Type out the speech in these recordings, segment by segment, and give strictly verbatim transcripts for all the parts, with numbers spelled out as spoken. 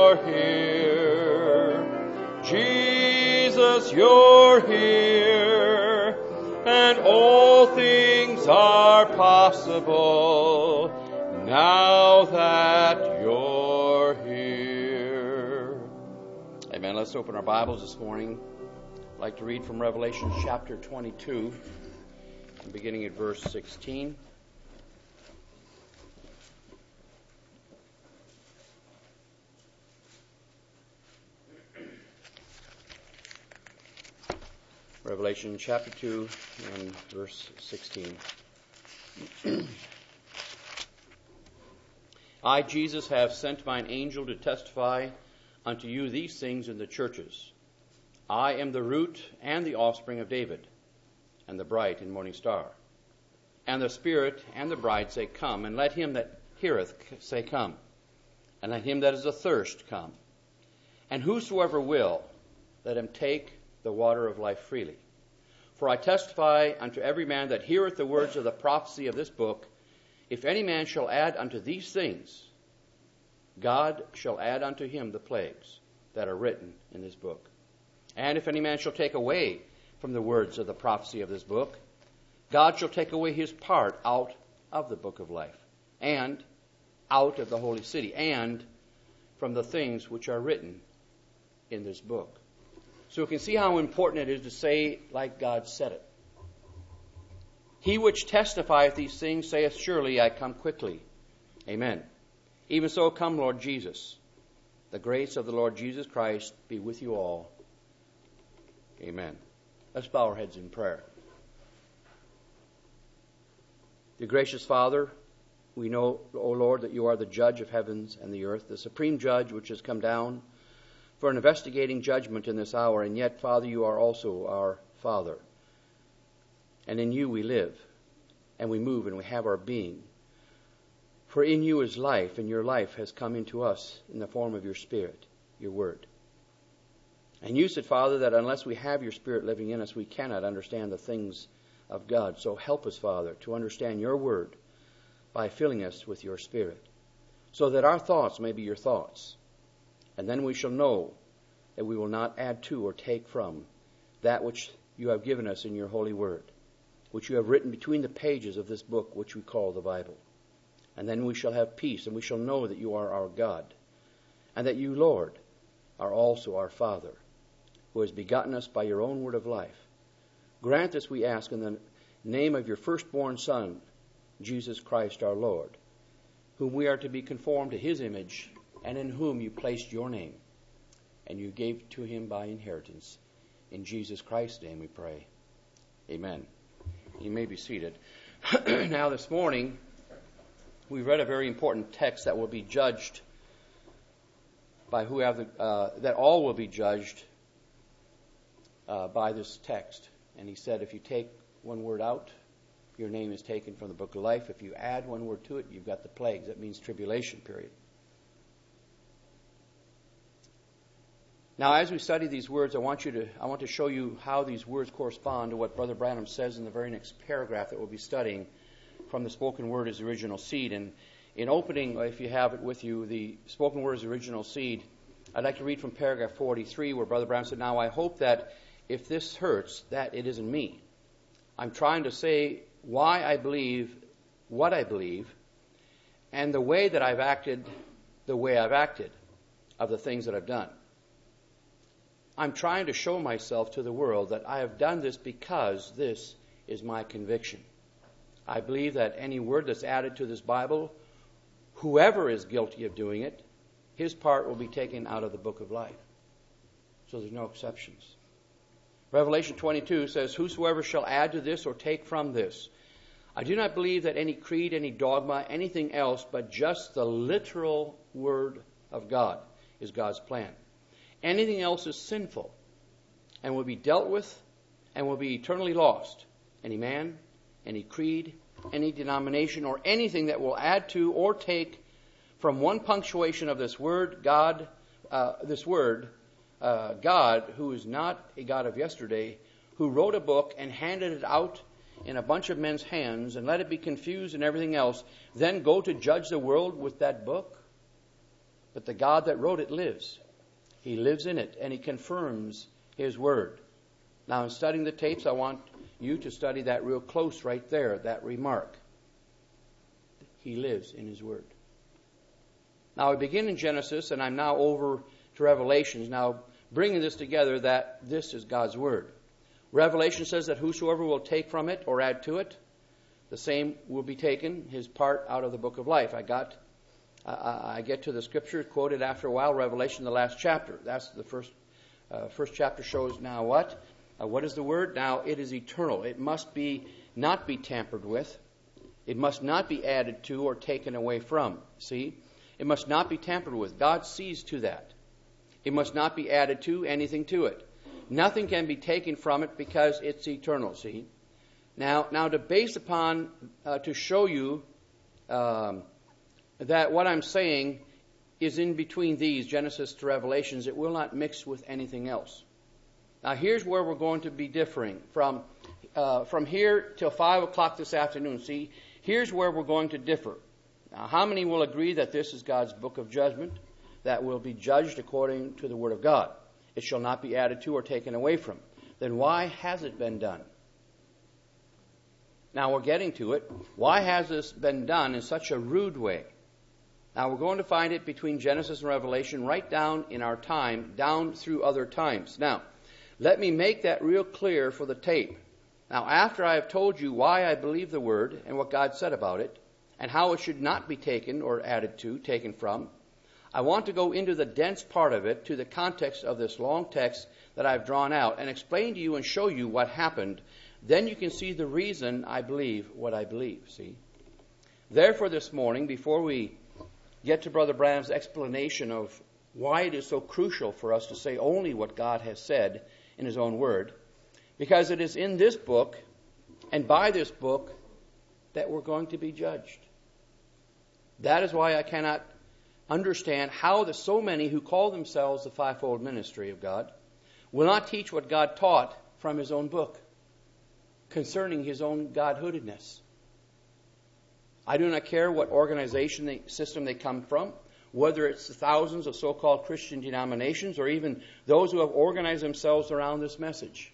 you're here. Jesus, you're here. And all things are possible now that you're here. Amen. Let's open our Bibles this morning. I'd like to read from Revelation chapter twenty-two, beginning at verse sixteen. Revelation chapter two and verse sixteen. I, Jesus, have sent mine angel to testify unto you these things in the churches. I am the root and the offspring of David, and the bright and morning star. And the Spirit and the bride say, Come, and let him that heareth say, Come, and let him that is athirst come. And whosoever will, let him take the water of life freely. For I testify unto every man that heareth the words of the prophecy of this book, if any man shall add unto these things, God shall add unto him the plagues that are written in this book. And if any man shall take away from the words of the prophecy of this book, God shall take away his part out of the book of life, and out of the holy city, and from the things which are written in this book. So we can see how important it is to say like God said it. He which testifieth these things saith, Surely I come quickly. Amen. Even so come, Lord Jesus. The grace of the Lord Jesus Christ be with you all. Amen. Let's bow our heads in prayer. Dear gracious Father, we know, O Lord, that you are the judge of heavens and the earth, the supreme judge which has come down for an investigating judgment in this hour. And yet, Father, you are also our Father. And in you we live, and we move, and we have our being. For in you is life, and your life has come into us in the form of your Spirit, your Word. And you said, Father, that unless we have your Spirit living in us, we cannot understand the things of God. So help us, Father, to understand your Word by filling us with your Spirit, so that our thoughts may be your thoughts. And then we shall know that we will not add to or take from that which you have given us in your holy word, which you have written between the pages of this book which we call the Bible. And then we shall have peace, and we shall know that you are our God, and that you, Lord, are also our Father, who has begotten us by your own word of life. Grant this, we ask, in the name of your firstborn Son, Jesus Christ our Lord, whom we are to be conformed to his image, and in whom you placed your name, and you gave to him by inheritance. In Jesus Christ's name we pray. Amen. You may be seated. Now this morning, we read a very important text that will be judged by who have the, uh, that all will be judged uh, by this text. And he said, if you take one word out, your name is taken from the book of life. If you add one word to it, you've got the plagues. That means tribulation period. Now, as we study these words, I want you to I want to show you how these words correspond to what Brother Branham says in the very next paragraph that we'll be studying from the spoken word as original seed. And in opening, if you have it with you, the spoken word as original seed, I'd like to read from paragraph forty-three, where Brother Branham said, Now I hope that if this hurts, that it isn't me. I'm trying to say why I believe what I believe, and the way that I've acted, the way I've acted, of the things that I've done. I'm trying to show myself to the world that I have done this because this is my conviction. I believe that any word that's added to this Bible, whoever is guilty of doing it, his part will be taken out of the book of life. So there's no exceptions. Revelation twenty-two says, Whosoever shall add to this or take from this. I do not believe that any creed, any dogma, anything else but just the literal word of God is God's plan. Anything else is sinful and will be dealt with and will be eternally lost. Any man, any creed, any denomination, or anything that will add to or take from one punctuation of this word, God, uh, this word, uh, God, who is not a God of yesterday, who wrote a book and handed it out in a bunch of men's hands and let it be confused and everything else, then go to judge the world with that book? But the God that wrote it lives. He lives in it, and He confirms His Word. Now, in studying the tapes, I want you to study that real close right there, that remark. He lives in His Word. Now, we begin in Genesis, and I'm now over to Revelations. Now, bringing this together, that this is God's Word. Revelation says that whosoever will take from it or add to it, the same will be taken, his part out of the book of life. I got, uh, I get to the scripture quoted after a while, Revelation, the last chapter. That's the first, uh, first chapter shows now what? Uh, what is the Word? Now, it is eternal. It must be not be tampered with. It must not be added to or taken away from. See? It must not be tampered with. God sees to that. It must not be added to, anything to it. Nothing can be taken from it because it's eternal, see? Now, now to base upon, uh, to show you um, that what I'm saying is in between these, Genesis to Revelations, it will not mix with anything else. Now, here's where we're going to be differing. From, uh, from here till five o'clock this afternoon, see, here's where we're going to differ. Now, how many will agree that this is God's book of judgment that will be judged according to the Word of God? It shall not be added to or taken away from. Then why has it been done? Now we're getting to it. Why has this been done in such a rude way? Now we're going to find it between Genesis and Revelation, right down in our time, down through other times. Now, let me make that real clear for the tape. Now, after I have told you why I believe the Word and what God said about it, and how it should not be taken or added to, taken from, I want to go into the dense part of it, to the context of this long text that I've drawn out, and explain to you and show you what happened. Then you can see the reason I believe what I believe, see? Therefore, this morning, before we get to Brother Branham's explanation of why it is so crucial for us to say only what God has said in His own Word, because it is in this book and by this book that we're going to be judged. That is why I cannot understand how the so many who call themselves the fivefold ministry of God will not teach what God taught from His own book concerning His own Godhoodedness. I do not care what organization they, system they come from, whether it's the thousands of so-called Christian denominations or even those who have organized themselves around this message.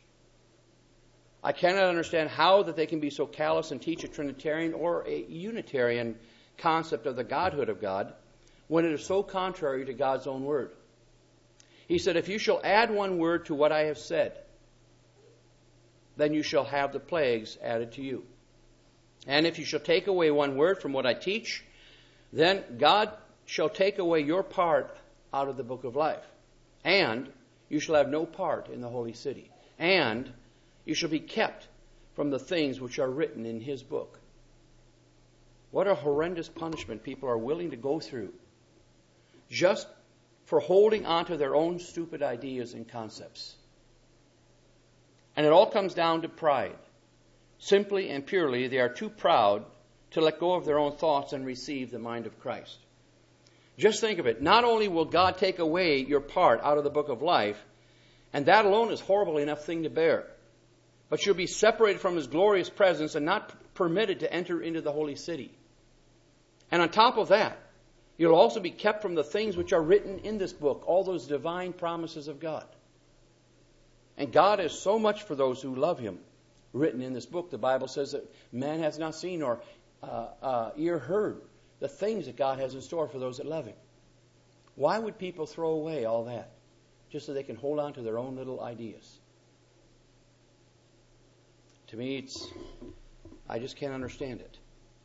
I cannot understand how that they can be so callous and teach a Trinitarian or a Unitarian concept of the Godhood of God when it is so contrary to God's own Word. He said, if you shall add one word to what I have said, then you shall have the plagues added to you. And if you shall take away one word from what I teach, then God shall take away your part out of the book of life. And you shall have no part in the holy city. And you shall be kept from the things which are written in His book. What a horrendous punishment people are willing to go through just for holding on to their own stupid ideas and concepts. And it all comes down to pride. Simply and purely, they are too proud to let go of their own thoughts and receive the mind of Christ. Just think of it. Not only will God take away your part out of the book of life, and that alone is a horrible enough thing to bear, but you'll be separated from His glorious presence and not permitted to enter into the holy city. And on top of that, you'll also be kept from the things which are written in this book, all those divine promises of God. And God has so much for those who love Him written in this book. The Bible says that man has not seen or uh, uh, ear heard the things that God has in store for those that love Him. Why would people throw away all that just so they can hold on to their own little ideas? To me, it's, I just can't understand it.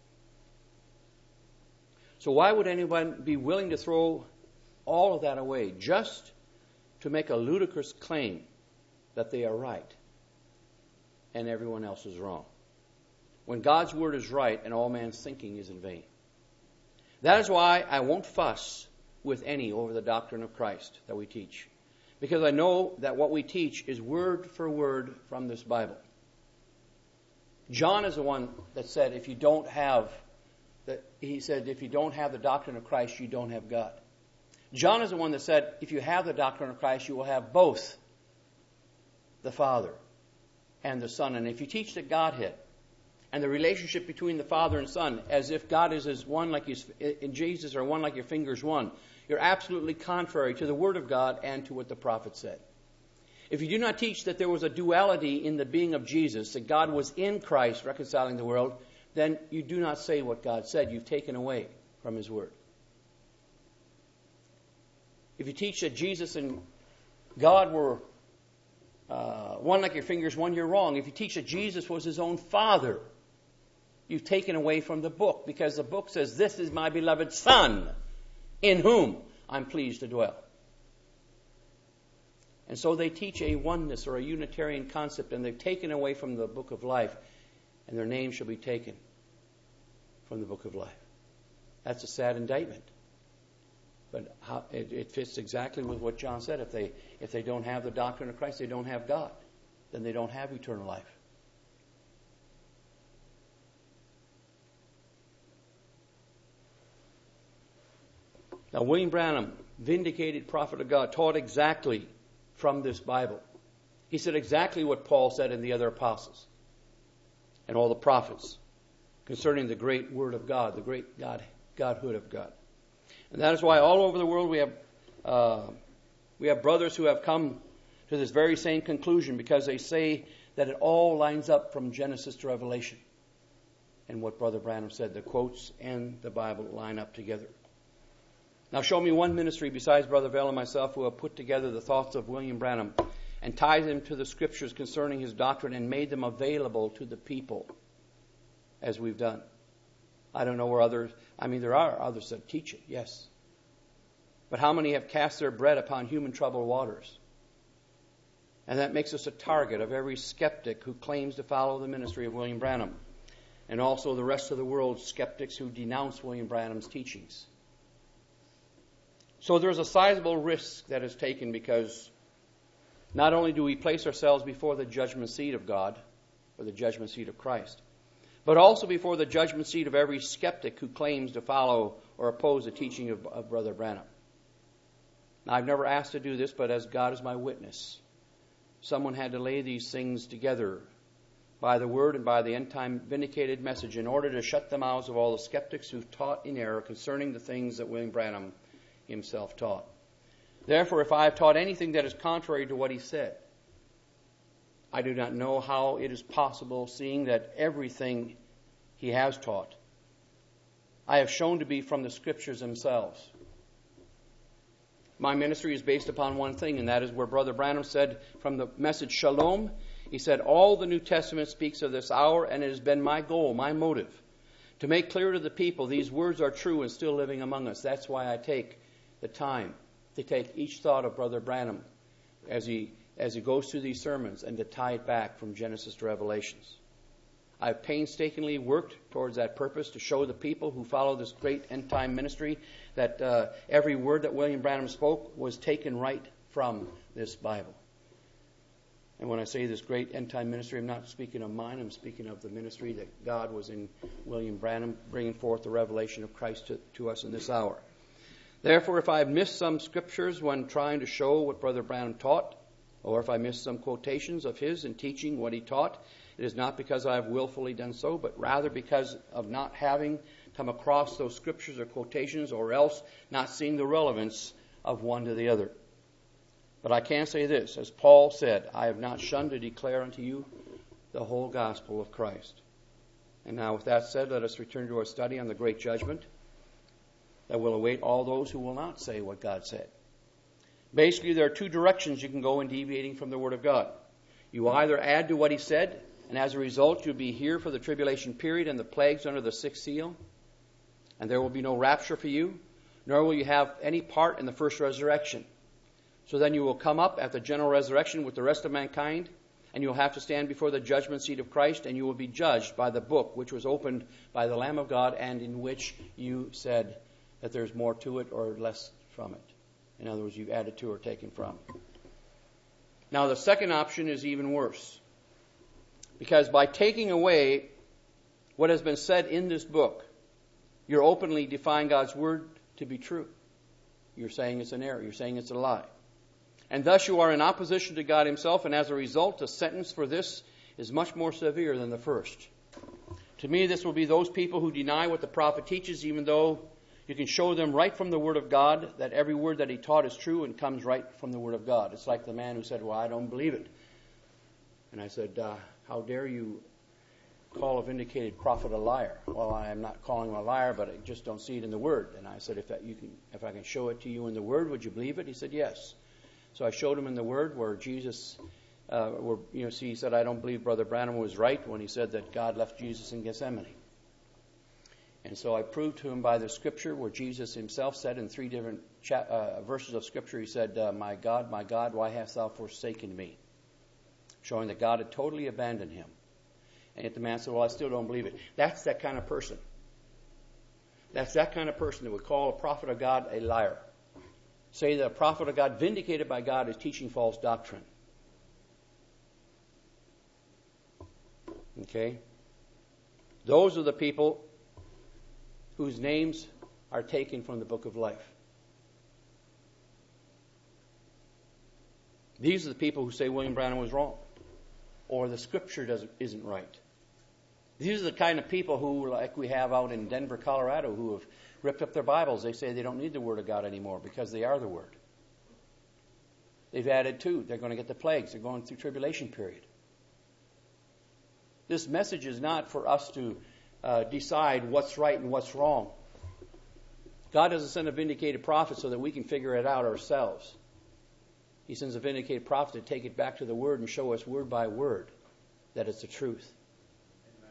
So why would anyone be willing to throw all of that away just to make a ludicrous claim that they are right and everyone else is wrong, when God's Word is right and all man's thinking is in vain? That is why I won't fuss with any over the doctrine of Christ that we teach, because I know that what we teach is word for word from this Bible. John is the one that said, if you don't have, that he said, if you don't have the doctrine of Christ, you don't have God. John is the one that said, if you have the doctrine of Christ, you will have both the Father and the Son. And if you teach the Godhead and the relationship between the Father and Son, as if God is as one like His, in Jesus, or one like your fingers one, you're absolutely contrary to the Word of God and to what the prophet said. If you do not teach that there was a duality in the being of Jesus, that God was in Christ reconciling the world, then you do not say what God said. You've taken away from His Word. If you teach that Jesus and God were uh, one like your fingers, one you're wrong. If you teach that Jesus was His own Father, you've taken away from the book, because the book says, "This is my beloved Son, in whom I'm pleased to dwell." And so they teach a oneness or a Unitarian concept, and they've taken away from the book of life, and their name shall be taken from the book of life. That's a sad indictment. But how, it, it fits exactly with what John said. If they if they don't have the doctrine of Christ, they don't have God. Then they don't have eternal life. Now, William Branham, vindicated prophet of God, taught exactly from this Bible. He said exactly what Paul said in the other apostles and all the prophets concerning the great Word of God, the great God, Godhood of God. And that is why all over the world we have uh, we have brothers who have come to this very same conclusion, because they say that it all lines up from Genesis to Revelation. And what Brother Branham said, the quotes and the Bible line up together. Now show me one ministry besides Brother Vell and myself who have put together the thoughts of William Branham and tied them to the Scriptures concerning his doctrine and made them available to the people as we've done. I don't know where others, I mean there are others that teach it, yes. But how many have cast their bread upon human troubled waters? And that makes us a target of every skeptic who claims to follow the ministry of William Branham, and also the rest of the world's skeptics who denounce William Branham's teachings. So there's a sizable risk that is taken, because not only do we place ourselves before the judgment seat of God, or the judgment seat of Christ, but also before the judgment seat of every skeptic who claims to follow or oppose the teaching of, of Brother Branham. Now, I've never asked to do this, but as God is my witness, someone had to lay these things together by the Word and by the end-time vindicated message in order to shut the mouths of all the skeptics who've taught in error concerning the things that William Branham himself taught. Therefore, if I have taught anything that is contrary to what he said, I do not know how it is possible, seeing that everything he has taught I have shown to be from the Scriptures themselves. My ministry is based upon one thing, and that is where Brother Branham said from the message Shalom, he said, all the New Testament speaks of this hour, and it has been my goal, my motive, to make clear to the people these words are true and still living among us. That's why I take the time to take each thought of Brother Branham as he as he goes through these sermons and to tie it back from Genesis to Revelations. I've painstakingly worked towards that purpose, to show the people who follow this great end-time ministry that uh, every word that William Branham spoke was taken right from this Bible. And when I say this great end-time ministry, I'm not speaking of mine. I'm speaking of the ministry that God was in William Branham, bringing forth the revelation of Christ to, to us in this hour. Therefore, if I've missed some scriptures when trying to show what Brother Branham taught, or if I missed some quotations of his in teaching what he taught, it is not because I have willfully done so, but rather because of not having come across those scriptures or quotations, or else not seeing the relevance of one to the other. But I can say this, as Paul said, I have not shunned to declare unto you the whole gospel of Christ. And now with that said, let us return to our study on the great judgment that will await all those who will not say what God said. Basically, there are two directions you can go in deviating from the Word of God. You either add to what he said, and as a result, you'll be here for the tribulation period and the plagues under the sixth seal, and there will be no rapture for you, nor will you have any part in the first resurrection. So then you will come up at the general resurrection with the rest of mankind, and you'll have to stand before the judgment seat of Christ, and you will be judged by the book which was opened by the Lamb of God, and in which you said that there's more to it or less from it. In other words, you've added to or taken from. Now, the second option is even worse. Because by taking away what has been said in this book, you're openly defying God's word to be true. You're saying it's an error. You're saying it's a lie. And thus you are in opposition to God himself, and as a result, the sentence for this is much more severe than the first. To me, this will be those people who deny what the prophet teaches, even though You can show them right from the Word of God that every word that he taught is true and comes right from the Word of God. It's like the man who said, well, I don't believe it. And I said, uh, how dare you call a vindicated prophet a liar? Well, I am not calling him a liar, but I just don't see it in the Word. And I said, if that you can, if I can show it to you in the Word, would you believe it? He said, yes. So I showed him in the Word where Jesus, uh, where, you know, see, he said, I don't believe Brother Branham was right when he said that God left Jesus in Gethsemane. And so I proved to him by the Scripture where Jesus himself said in three different cha- uh, verses of Scripture, he said, uh, my God, my God, why hast thou forsaken me? Showing that God had totally abandoned him. And yet the man said, well, I still don't believe it. That's that kind of person. That's that kind of person that would call a prophet of God a liar. Say that a prophet of God vindicated by God is teaching false doctrine. Okay? Those are the people whose names are taken from the book of life. These are the people who say William Branham was wrong, or the Scripture doesn't, isn't right. These are the kind of people who, like we have out in Denver, Colorado, who have ripped up their Bibles. They say they don't need the Word of God anymore because they are the Word. They've added two. They're going to get the plagues. They're going through tribulation period. This message is not for us to uh, decide what's right and what's wrong. God doesn't send a vindicated prophet so that we can figure it out ourselves. He sends a vindicated prophet to take it back to the Word and show us word by word that it's the truth. Amen.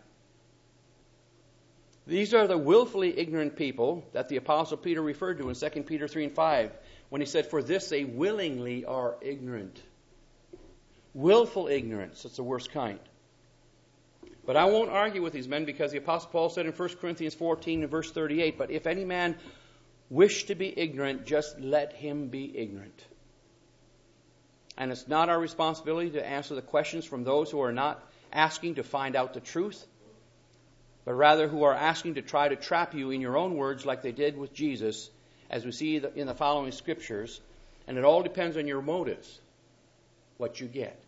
These are the willfully ignorant people that the Apostle Peter referred to in Second Peter three and five when he said, for this they willingly are ignorant. Willful ignorance, that's the worst kind. But I won't argue with these men because the Apostle Paul said in First Corinthians fourteen and verse thirty-eight, but if any man wish to be ignorant, just let him be ignorant. And it's not our responsibility to answer the questions from those who are not asking to find out the truth, but rather who are asking to try to trap you in your own words like they did with Jesus, as we see in the following scriptures. And it all depends on your motives, what you get.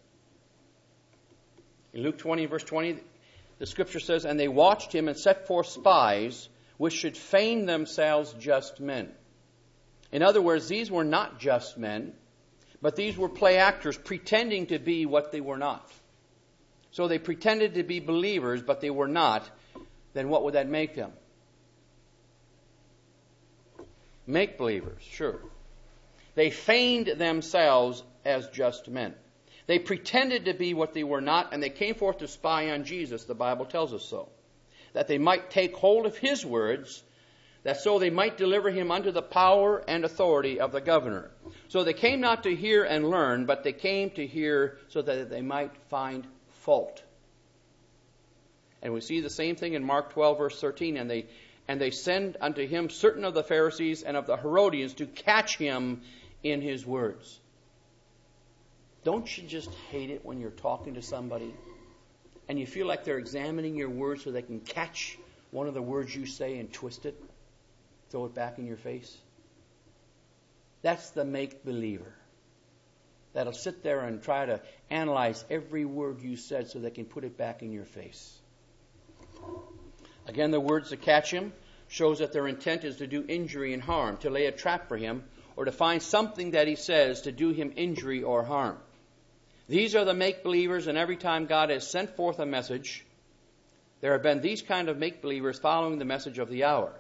In Luke twenty, verse twenty, the scripture says, and they watched him and set forth spies, which should feign themselves just men. In other words, these were not just men, but these were play actors pretending to be what they were not. So they pretended to be believers, but they were not. Then what would that make them? Make believers, sure. They feigned themselves as just men. They pretended to be what they were not, and they came forth to spy on Jesus, the Bible tells us so, that they might take hold of his words, that so they might deliver him unto the power and authority of the governor. So they came not to hear and learn, but they came to hear so that they might find fault. And we see the same thing in Mark twelve, verse thirteen, and they and they send unto him certain of the Pharisees and of the Herodians to catch him in his words. Don't you just hate it when you're talking to somebody and you feel like they're examining your words so they can catch one of the words you say and twist it, throw it back in your face? That's the make-believer that'll sit there and try to analyze every word you said so they can put it back in your face. Again, the words to catch him shows that their intent is to do injury and harm, to lay a trap for him, or to find something that he says to do him injury or harm. These are the make-believers, and every time God has sent forth a message, there have been these kind of make-believers following the message of the hour.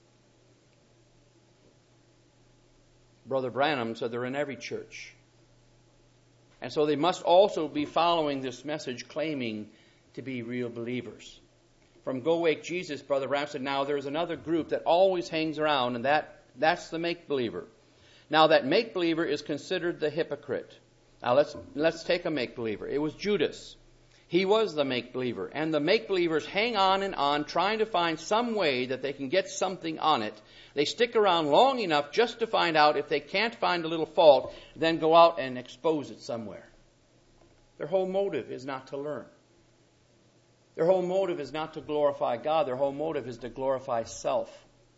Brother Branham said they're in every church. And so they must also be following this message, claiming to be real believers. From Go Wake Jesus, Brother Branham said, now there's another group that always hangs around, and that that's the make-believer. Now that make-believer is considered the hypocrite. Now let's let's take a make-believer. It was Judas. He was the make-believer. And the make-believers hang on and on, trying to find some way that they can get something on it. They stick around long enough just to find out if they can't find a little fault, then go out and expose it somewhere. Their whole motive is not to learn. Their whole motive is not to glorify God. Their whole motive is to glorify self.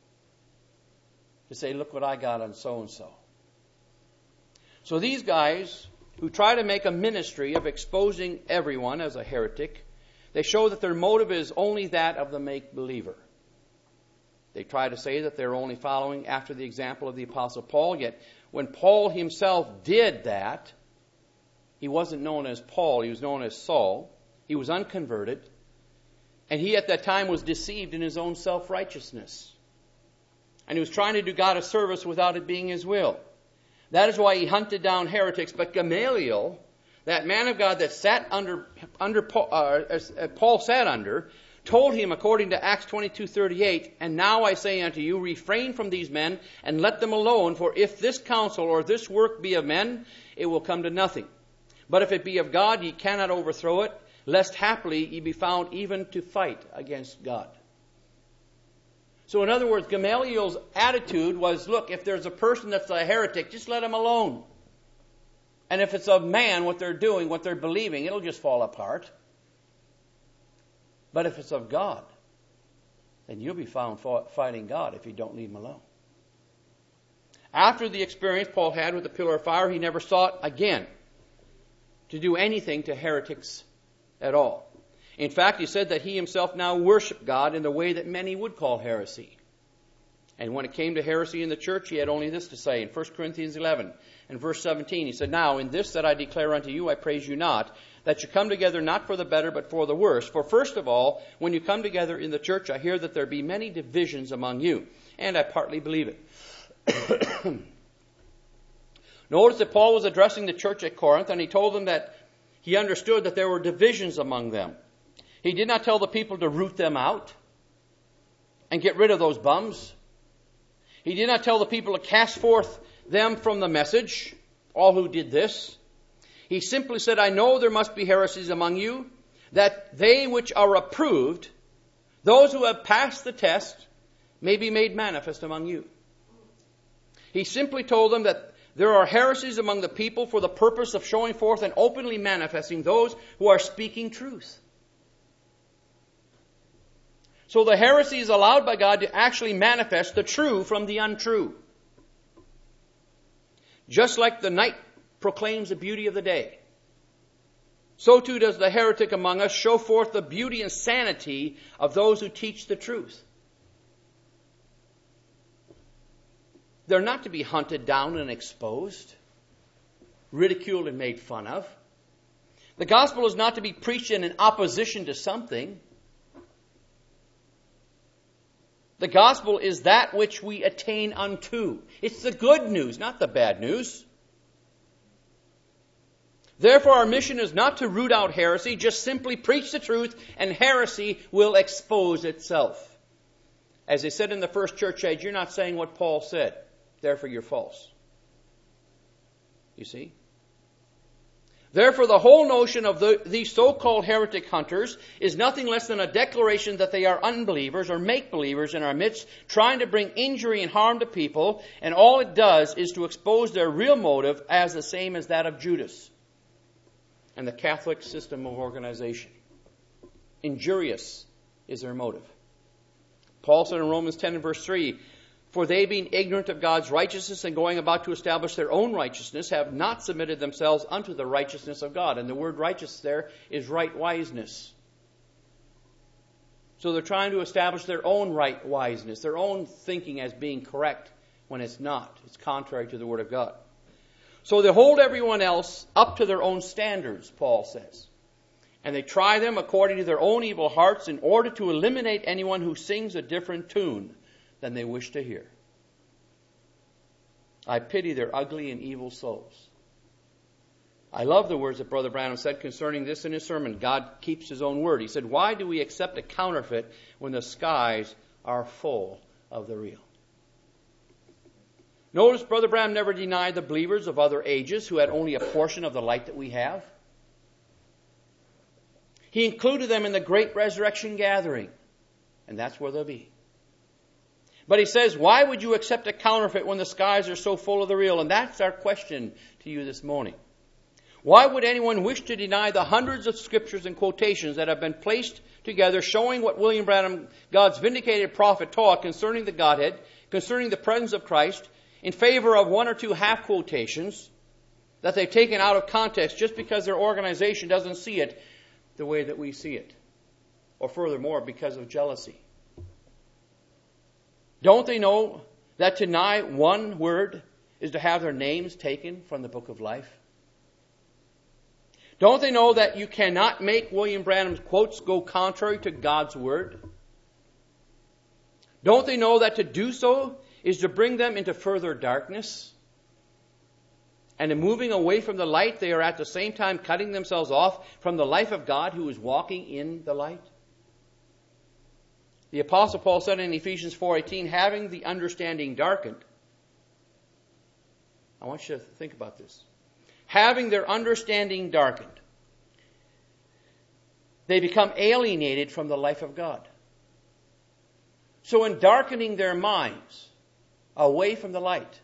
To say, look what I got on so-and-so. So these guys who try to make a ministry of exposing everyone as a heretic, they show that their motive is only that of the make-believer. They try to say that they're only following after the example of the Apostle Paul, yet when Paul himself did that, he wasn't known as Paul, he was known as Saul. He was unconverted, and he at that time was deceived in his own self-righteousness. And he was trying to do God a service without it being his will. That is why he hunted down heretics. But Gamaliel, that man of God that sat under, under Paul, uh, as Paul sat under, told him, according to Acts twenty-two thirty-eight, "And now I say unto you, refrain from these men, and let them alone, for if this counsel or this work be of men, it will come to nothing. But if it be of God, ye cannot overthrow it, lest haply ye be found even to fight against God." So in other words, Gamaliel's attitude was, look, if there's a person that's a heretic, just let him alone. And if it's of man, what they're doing, what they're believing, it'll just fall apart. But if it's of God, then you'll be found fighting God if you don't leave him alone. After the experience Paul had with the pillar of fire, he never sought again to do anything to heretics at all. In fact, he said that he himself now worshiped God in the way that many would call heresy. And when it came to heresy in the church, he had only this to say in First Corinthians eleven and verse seventeen. He said, "Now in this that I declare unto you, I praise you not, that you come together not for the better, but for the worse. For first of all, when you come together in the church, I hear that there be many divisions among you. And I partly believe it." Notice that Paul was addressing the church at Corinth, and he told them that he understood that there were divisions among them. He did not tell the people to root them out and get rid of those bums. He did not tell the people to cast forth them from the message, all who did this. He simply said, "I know there must be heresies among you, that they which are approved, those who have passed the test, may be made manifest among you." He simply told them that there are heresies among the people for the purpose of showing forth and openly manifesting those who are speaking truth. So the heresy is allowed by God to actually manifest the true from the untrue. Just like the night proclaims the beauty of the day, so too does the heretic among us show forth the beauty and sanity of those who teach the truth. They're not to be hunted down and exposed, ridiculed and made fun of. The gospel is not to be preached in opposition to something. The gospel is that which we attain unto. It's the good news, not the bad news. Therefore, our mission is not to root out heresy, just simply preach the truth, and heresy will expose itself. As they said in the first church age, you're not saying what Paul said, therefore you're false. You see? Therefore, the whole notion of the, these so-called heretic hunters is nothing less than a declaration that they are unbelievers or make-believers in our midst, trying to bring injury and harm to people, and all it does is to expose their real motive as the same as that of Judas and the Catholic system of organization. Injurious is their motive. Paul said in Romans ten and verse three, "For they, being ignorant of God's righteousness and going about to establish their own righteousness, have not submitted themselves unto the righteousness of God." And the word righteous there is right wiseness. So they're trying to establish their own right wiseness, their own thinking as being correct when it's not. It's contrary to the Word of God. So they hold everyone else up to their own standards, Paul says. And they try them according to their own evil hearts in order to eliminate anyone who sings a different tune than they wish to hear. I pity their ugly and evil souls. I love the words that Brother Branham said concerning this in his sermon. God keeps his own word. He said, "Why do we accept a counterfeit when the skies are full of the real?" Notice Brother Branham never denied the believers of other ages who had only a portion of the light that we have. He included them in the great resurrection gathering, and that's where they'll be. But he says, why would you accept a counterfeit when the skies are so full of the real? And that's our question to you this morning. Why would anyone wish to deny the hundreds of scriptures and quotations that have been placed together showing what William Branham, God's vindicated prophet, taught concerning the Godhead, concerning the presence of Christ, in favor of one or two half quotations that they've taken out of context just because their organization doesn't see it the way that we see it? Or furthermore, because of jealousy. Don't they know that to deny one word is to have their names taken from the book of life? Don't they know that you cannot make William Branham's quotes go contrary to God's word? Don't they know that to do so is to bring them into further darkness? And in moving away from the light, they are at the same time cutting themselves off from the life of God who is walking in the light? The Apostle Paul said in Ephesians four eighteen, having the understanding darkened. I want you to think about this. Having their understanding darkened, they become alienated from the life of God. So in darkening their minds away from the light,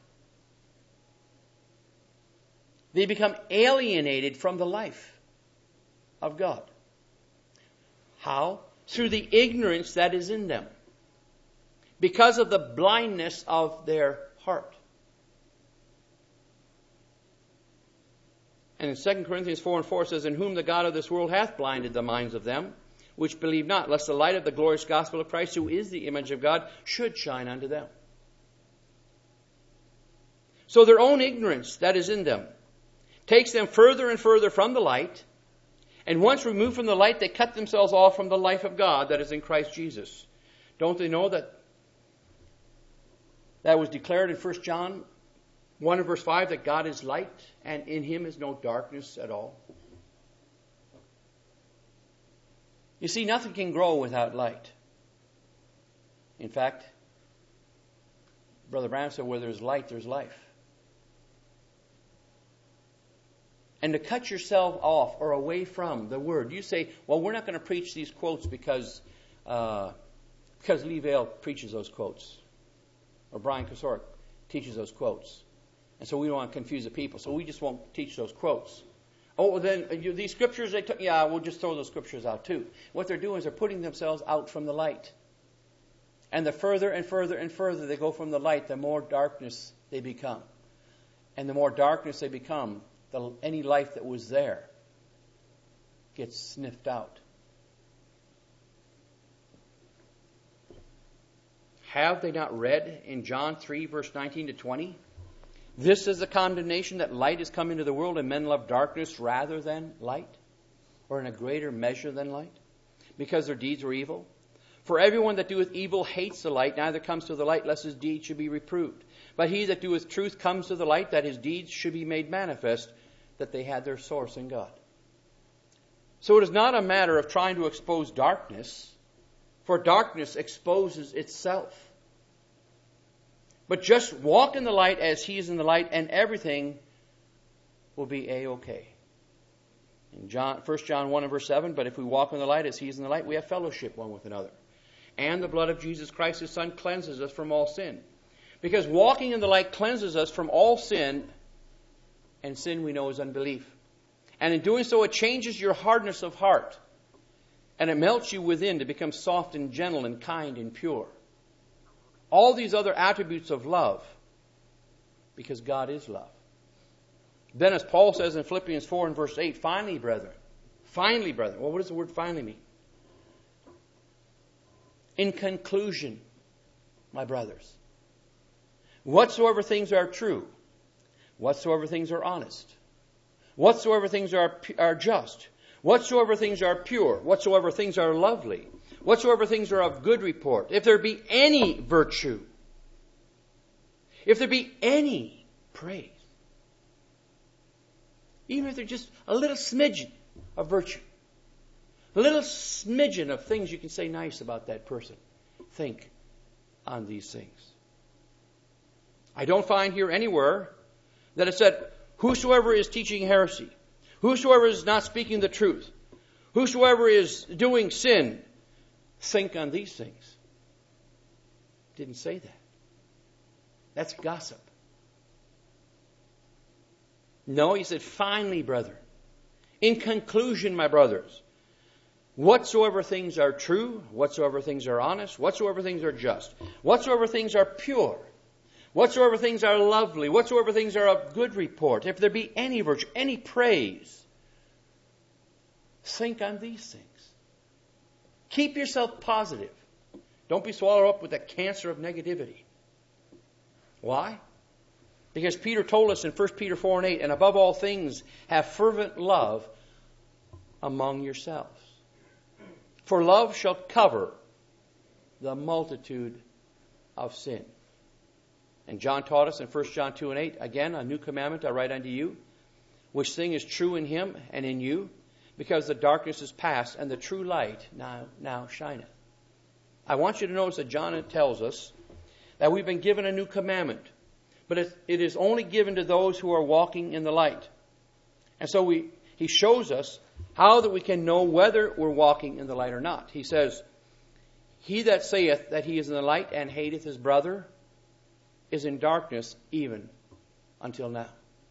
they become alienated from the life of God. How? Through the ignorance that is in them, because of the blindness of their heart. And in Second Corinthians four and four it says, in whom the God of this world hath blinded the minds of them which believe not, lest the light of the glorious gospel of Christ, who is the image of God, should shine unto them. So their own ignorance that is in them takes them further and further from the light, and once removed from the light, they cut themselves off from the life of God that is in Christ Jesus. Don't they know that that was declared in First John one and verse five, that God is light, and in him is no darkness at all? You see, nothing can grow without light. In fact, Brother Branham said, where there's light, there's life. And to cut yourself off or away from the Word. You say, well, we're not going to preach these quotes because uh, because Lee Vale preaches those quotes. Or Brian Kosorek teaches those quotes. And so we don't want to confuse the people. So we just won't teach those quotes. Oh, well then, you, these scriptures, they took, yeah, we'll just throw those scriptures out too. What they're doing is they're putting themselves out from the light. And the further and further and further they go from the light, the more darkness they become. And the more darkness they become, the, any life that was there gets sniffed out. Have they not read in John three, verse nineteen to twenty? This is the condemnation, that light is come into the world, and men love darkness rather than light, or in a greater measure than light, because their deeds were evil. For everyone that doeth evil hates the light, neither comes to the light, lest his deeds should be reproved. But he that doeth truth comes to the light, that his deeds should be made manifest, that they had their source in God. So it is not a matter of trying to expose darkness, for darkness exposes itself. But just walk in the light as he is in the light, and everything will be A-okay. In John, First John one and verse seven, but if we walk in the light as he is in the light, we have fellowship one with another. And the blood of Jesus Christ, his Son, cleanses us from all sin. Because walking in the light cleanses us from all sin, and sin we know is unbelief. And in doing so, it changes your hardness of heart. And it melts you within to become soft and gentle and kind and pure. All these other attributes of love, because God is love. Then as Paul says in Philippians four and verse eight, finally, brethren, finally, brethren. Well, what does the word finally mean? In conclusion, my brothers, whatsoever things are true, whatsoever things are honest, whatsoever things are, are just, whatsoever things are pure, whatsoever things are lovely, whatsoever things are of good report, if there be any virtue, if there be any praise, even if there's just a little smidgen of virtue, a little smidgen of things you can say nice about that person, think on these things. I don't find here anywhere that it said, whosoever is teaching heresy, whosoever is not speaking the truth, whosoever is doing sin, think on these things. Didn't say that. That's gossip. No, he said, finally, brethren, in conclusion, my brothers, whatsoever things are true, whatsoever things are honest, whatsoever things are just, whatsoever things are pure, whatsoever things are lovely, whatsoever things are of good report, if there be any virtue, any praise, think on these things. Keep yourself positive. Don't be swallowed up with the cancer of negativity. Why? Because Peter told us in First Peter four and eight, and above all things, have fervent love among yourselves. For love shall cover the multitude of sin. And John taught us in First John two and eight, again, a new commandment I write unto you, which thing is true in him and in you, because the darkness is past, and the true light now, now shineth. I want you to notice that John tells us that we've been given a new commandment, but it, it is only given to those who are walking in the light. And so we, he shows us how that we can know whether we're walking in the light or not. He says, he that saith that he is in the light and hateth his brother is in darkness even until now.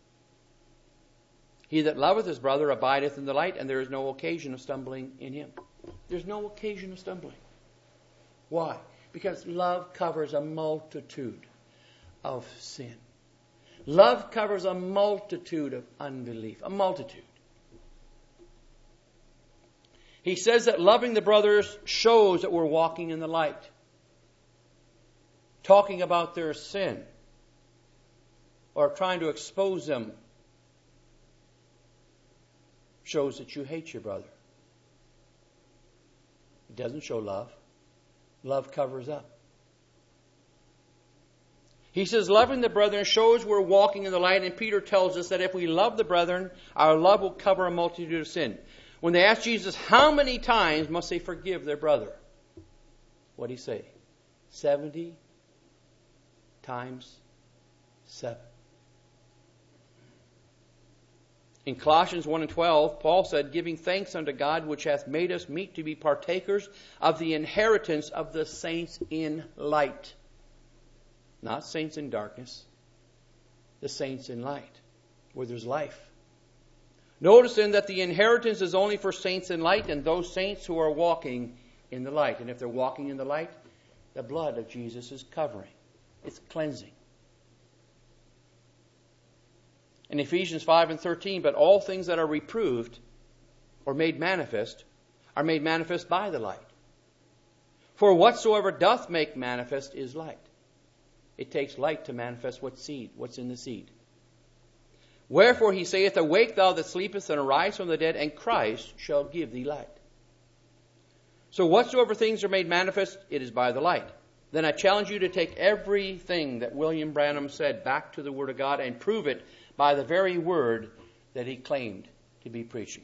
He that loveth his brother abideth in the light, and there is no occasion of stumbling in him. There's no occasion of stumbling. Why? Because love covers a multitude of sin. Love covers a multitude of unbelief. A multitude. He says that loving the brothers shows that we're walking in the light. Talking about their sin or trying to expose them shows that you hate your brother. It doesn't show love. Love covers up. He says loving the brethren shows we're walking in the light, and Peter tells us that if we love the brethren, our love will cover a multitude of sin. When they asked Jesus how many times must they forgive their brother, what did he say? Seventy times seven. In Colossians one and twelve, Paul said, giving thanks unto God which hath made us meet to be partakers of the inheritance of the saints in light. Not saints in darkness. The saints in light, where there's life. Notice then that the inheritance is only for saints in light and those saints who are walking in the light. And if they're walking in the light, the blood of Jesus is covering. It's cleansing. In Ephesians five and thirteen, but all things that are reproved or made manifest are made manifest by the light. For whatsoever doth make manifest is light. It takes light to manifest what seed, what's in the seed. Wherefore he saith, awake thou that sleepest, and arise from the dead, and Christ shall give thee light. So whatsoever things are made manifest, it is by the light. Then I challenge you to take everything that William Branham said back to the Word of God and prove it by the very word that he claimed to be preaching.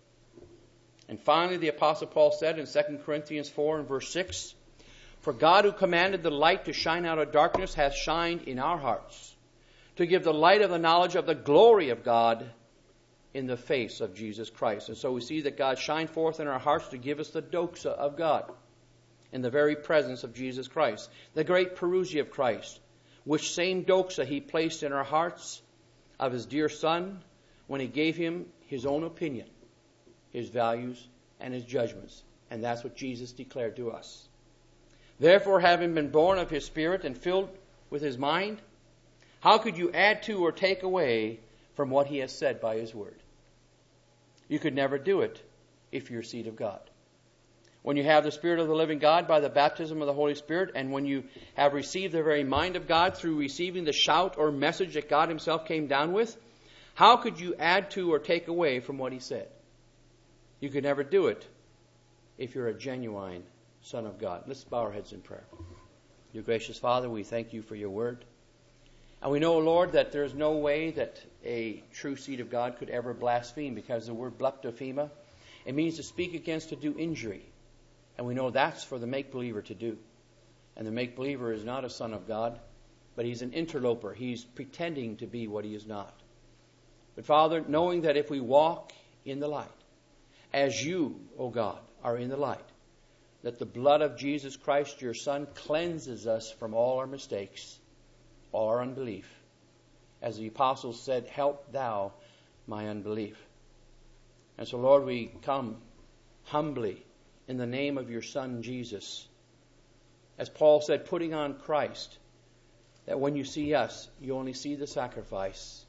And finally, the Apostle Paul said in Second Corinthians four and verse six, for God who commanded the light to shine out of darkness hath shined in our hearts, to give the light of the knowledge of the glory of God in the face of Jesus Christ. And so we see that God shined forth in our hearts to give us the doxa of God in the very presence of Jesus Christ. The great parousia of Christ, which same doxa he placed in our hearts of his dear Son when he gave him his own opinion, his values, and his judgments. And that's what Jesus declared to us. Therefore, having been born of his Spirit and filled with his mind, how could you add to or take away from what he has said by his word? You could never do it if you're a seed of God. When you have the Spirit of the living God by the baptism of the Holy Spirit, and when you have received the very mind of God through receiving the shout or message that God himself came down with, how could you add to or take away from what he said? You could never do it if you're a genuine son of God. Let's bow our heads in prayer. Dear gracious Father, we thank you for your word. And we know, Lord, that there is no way that a true seed of God could ever blaspheme, because the word bleptophema, it means to speak against, to do injury. And we know that's for the make-believer to do. And the make-believer is not a son of God, but he's an interloper. He's pretending to be what he is not. But Father, knowing that if we walk in the light, as you, O God, are in the light, that the blood of Jesus Christ, your Son, cleanses us from all our mistakes, all our unbelief. As the apostles said, help thou my unbelief. And so, Lord, we come humbly in the name of your Son, Jesus. As Paul said, putting on Christ, that when you see us, you only see the sacrifice.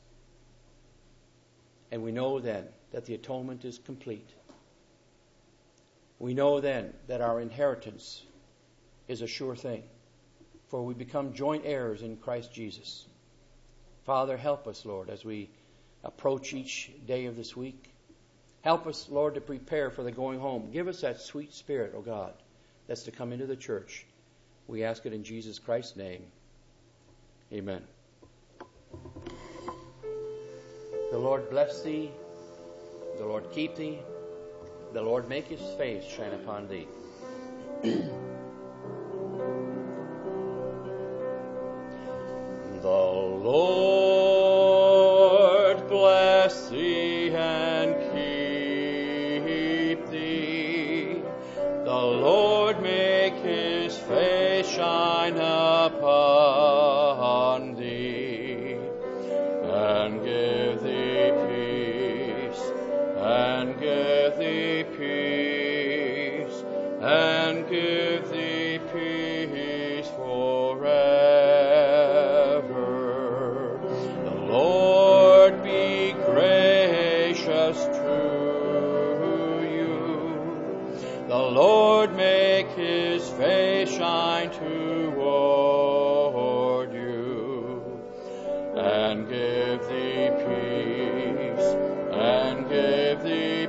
And we know then that the atonement is complete. We know then that our inheritance is a sure thing, for we become joint heirs in Christ Jesus. Father, help us, Lord, as we approach each day of this week. Help us, Lord, to prepare for the going home. Give us that sweet spirit, O God, that's to come into the church. We ask it in Jesus Christ's name. Amen. The Lord bless thee. The Lord keep thee. The Lord make his face shine upon thee. The Lord bless thee and keep thee. The Lord make his face shine upon thee and give thee peace, and give thee peace, and give thee peace forever. The Lord be gracious to you. The Lord make his face shine toward you, and give thee peace, and give thee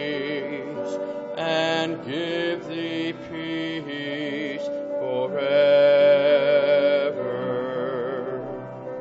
peace, and give thee peace forever.